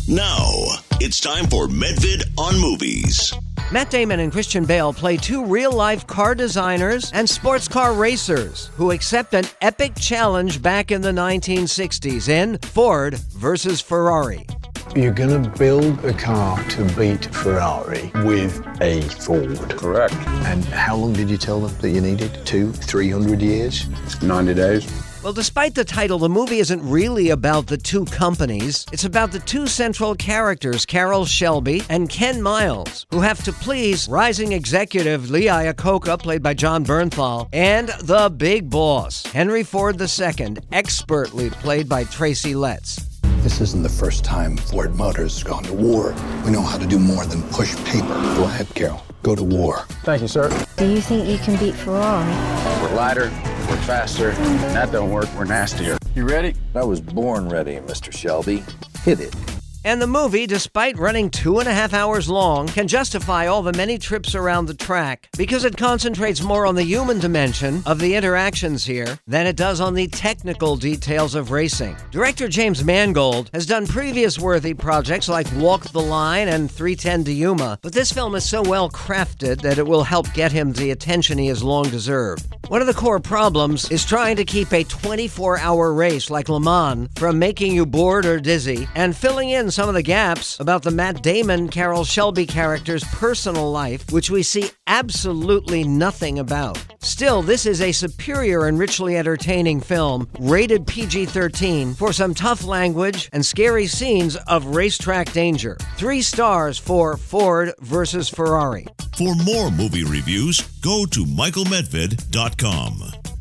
Now, it's time for Medvid on Movies. Matt Damon and Christian Bale play two real-life car designers and sports car racers who accept an epic challenge back in the 1960s in Ford versus Ferrari. You're going to build a car to beat Ferrari with a Ford. Correct. And how long did you tell them that you needed? 200-300 years? 90 days. Well, despite the title, the movie isn't really about the two companies. It's about the two central characters, Carroll Shelby and Ken Miles, who have to please rising executive Lee Iacocca, played by John Bernthal, and the big boss, Henry Ford II, expertly played by Tracy Letts. This isn't the first time Ford Motors has gone to war. We know how to do more than push paper. Go ahead, Carroll. Go to war. Thank you, sir. Do you think you can beat Ferrari? We're lighter, we're faster. When that don't work, we're nastier. You ready? I was born ready, Mr. Shelby. Hit it. And the movie, despite running 2.5 hours long, can justify all the many trips around the track because it concentrates more on the human dimension of the interactions here than it does on the technical details of racing. Director James Mangold has done previous worthy projects like Walk the Line and 310 to Yuma, but this film is so well crafted that it will help get him the attention he has long deserved. One of the core problems is trying to keep a 24-hour race like Le Mans from making you bored or dizzy and filling in some of the gaps about the Matt Damon, Carroll Shelby character's personal life, which we see absolutely nothing about. Still, this is a superior and richly entertaining film, rated PG-13, for some tough language and scary scenes of racetrack danger. 3 stars for Ford versus Ferrari. For more movie reviews, go to michaelmedved.com.